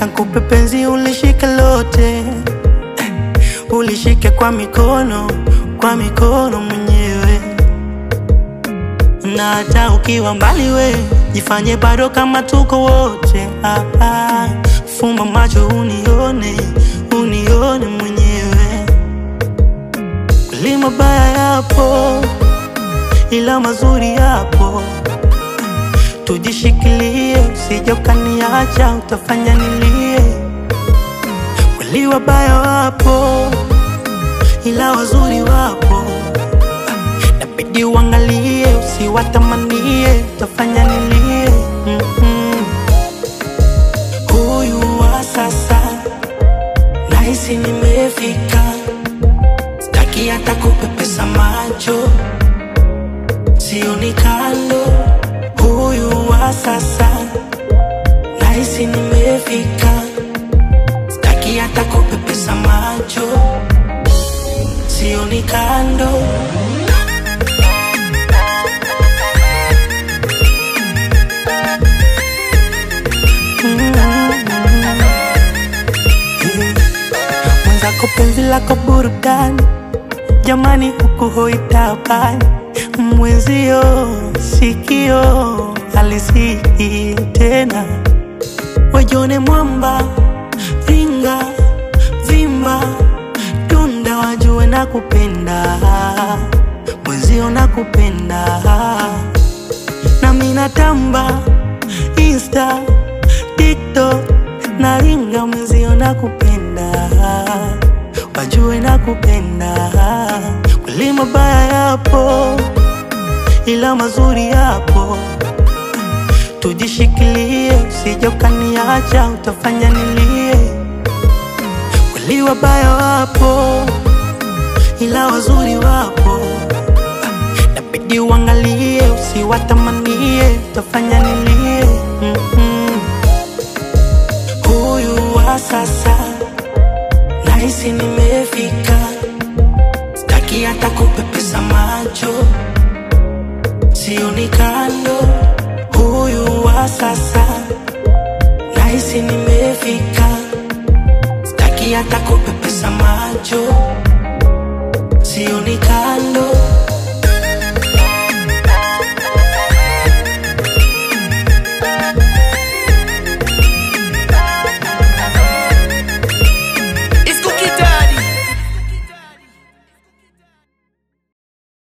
nataka nikupe penzi ulishike lote, ulishike kwa mikono mwenyewe. Na hata ukiwa mbali we, jifanye bado kama tuko wote. Fumba macho unione mwenyewe. Kweli mabaya yapo, ila mazuri yapo. Tujishikilie, usije ukaniacha, utafanya nilie. Kweli wabaya wapo, ila wazuri wapo. Nabidi uangalie, usiwatamanie, utafanya nilie. Huyu wa sasa, nahisi nimefika. Sitaki hata kupepesa macho, sioni kando. Huyu wa sasa, nahisi nimefika. Sitaki hata kupepesa macho, sioni kando. Mwenzako penzi lako burudani, jamani huku hoitabani. Mwenzio sikio halisiki tena. Wajone mwamba, ringa, vimba, tunda wajue nakupenda. Mwenzio nakupenda. Nami natamba, Insta, TikTok, na ringa. Mwenzio nakupenda, wajue nakupenda. Kweli mabaya yapo, ila mazuri yapo. Tujishikilie, usije ukaniacha, utafanya nilie. Kweli wabaya wapo, ila wazuri wapo. Nabidi uangalie, usiwatamanie, utafanya nilie. Huyu wa sasa, nahisi nimefika. Sitaki hata kupepesa macho, sioni kando. Huyu wa sasa, nahisi nimefika. Sitaki hata kupepesa macho, sioni kando.